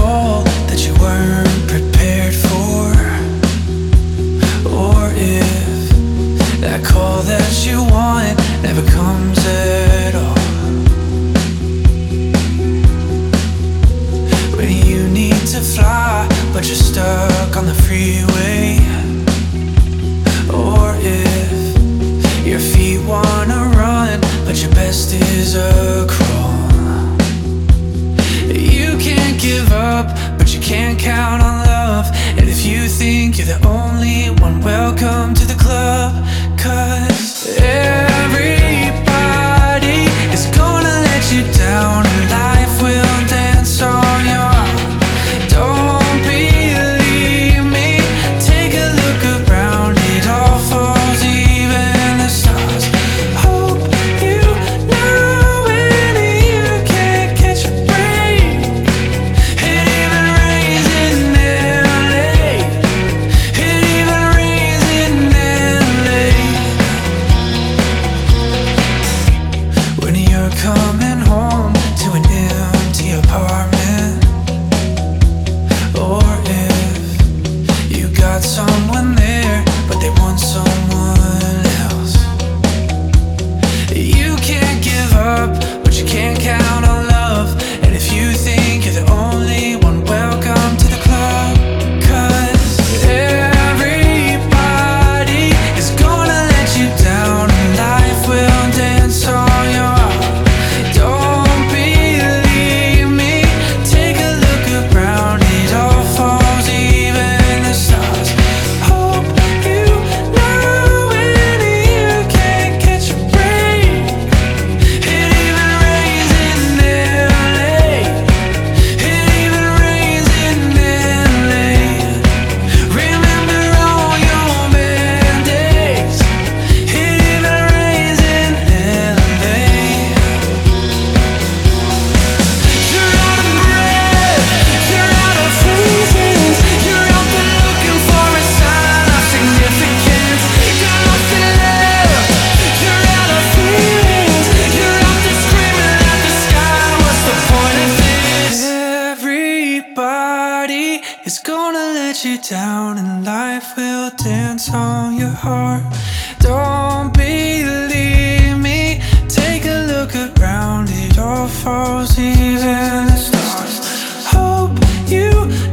call that you weren't prepared for, or if that call that you want never comes at all. When you need to fly but you're stuck on the freeway, or if your feet wanna run but your best is a crawl. You can't give up, but you can't count on love. And if you think you're the only one, welcome to the club. 'Cause everybody is gonna let you down, and life will dance on your heart. Don't believe me, take a look around. It all falls, even the stars. Hope you know when you can't catch a break. It even rains in LA. It even rains in LA. When you're coming home to an empty apartment, or if you got someone there but they want someone else. You can't give up, but you can't count on love. And if you think you're the only one, welcome to the club. 'Cause everybody is gonna let you down, and life will dance on your heart. Don't believe me, take a look around. It all falls, even the stars. Hope you know when you can't catch a break. It even rains in LA. It even rains in LA. Remember all your bad days. It even rains in LA. You're out of breath, you're out of reasons, you're out there looking for a sign of significance. You're lost in love, you're out of feelings, you're out there screaming at the sky. What's the point of this? Everybody is gonna let you down, and life will dance on your heart. Don't believe me, take a look around. It all falls, even the stars. Hope you